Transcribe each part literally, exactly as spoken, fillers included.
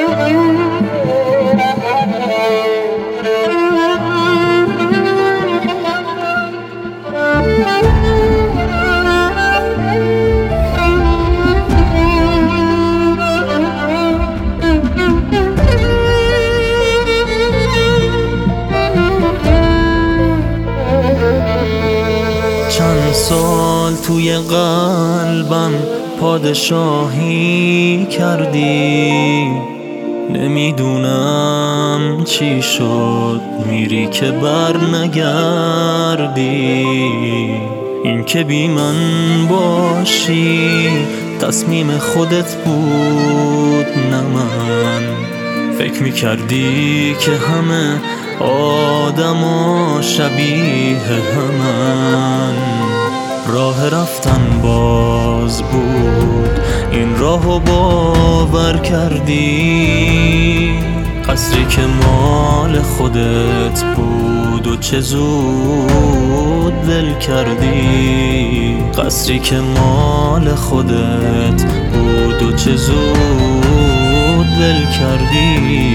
چند سال توی قلبم پادشاهی کردی، نمیدونم چی شد میری که بر نگردی. این که بی من باشی تصمیم خودت بود نه من. فکر میکردی که همه آدما شبیه همن، راه رفتن باز بود این راهو باور کردی. قصری که مال خودت بود و چه زود ول کردی. قصری که مال خودت بود و چه زود ول کردی.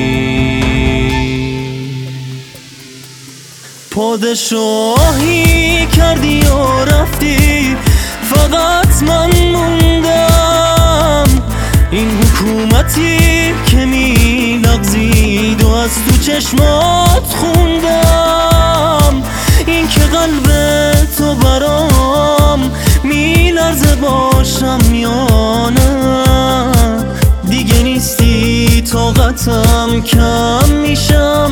پادشاهی کردی و رفتی، فقط من موندم. این حکومتی که می لغزید و از تو چشمات خوندم. این که قلب تو برام می لرزه باشم یا نه. دیگه نیستی طاقتم کم میشم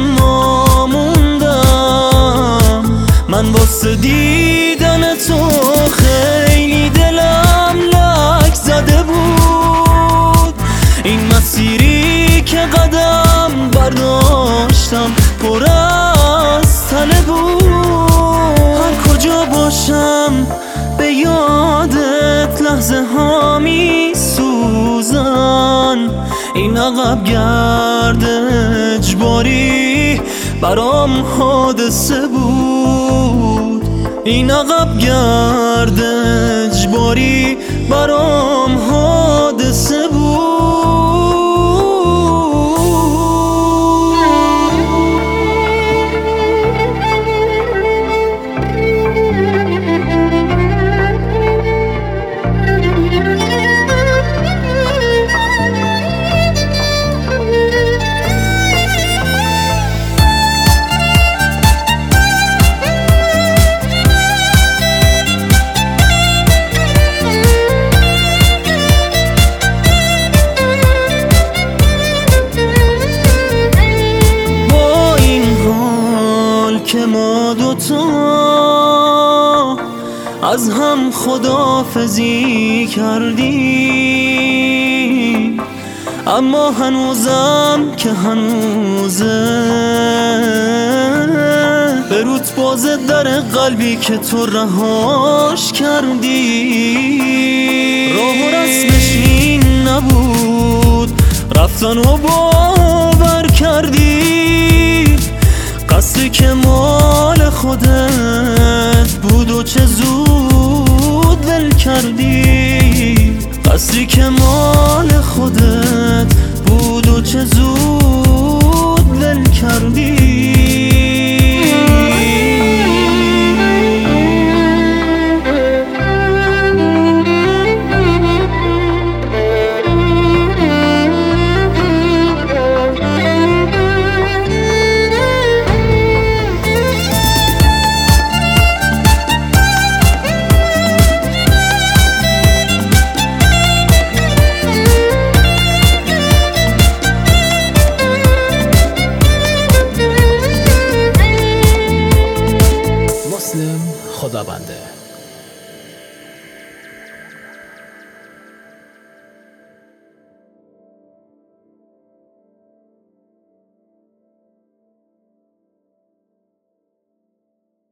من واسه دیدن تو. خیلی دلم لک زده بود، این مسیری که قدم برداشتم پر از تله بود. هر کجا باشم به یادت لحظه ها می سوزن. این عقب گرد اجباری برام حادثه بود. این عقب گرد اجباری برام حادثه بود. که ما دوتا از هم خداحافظی کردیم، اما هنوزم که هنوزه به روت بازه در قلبی که تو رهاش کردی. راه و رسمش این نبود رفتن و باور کردی. قصری که مال خودت بود و چه زود ول کردی. قصری که مال خودت بود و چه زود ول کردی.